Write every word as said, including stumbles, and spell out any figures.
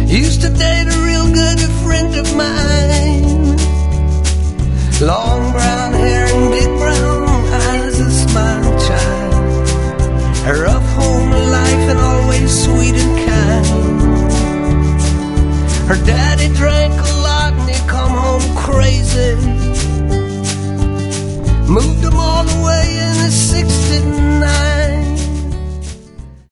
Used to date a real good friend of mine. Long brown hair and big brown eyes, a smiling child. A rough home life and always sweet and kind. Her daddy drove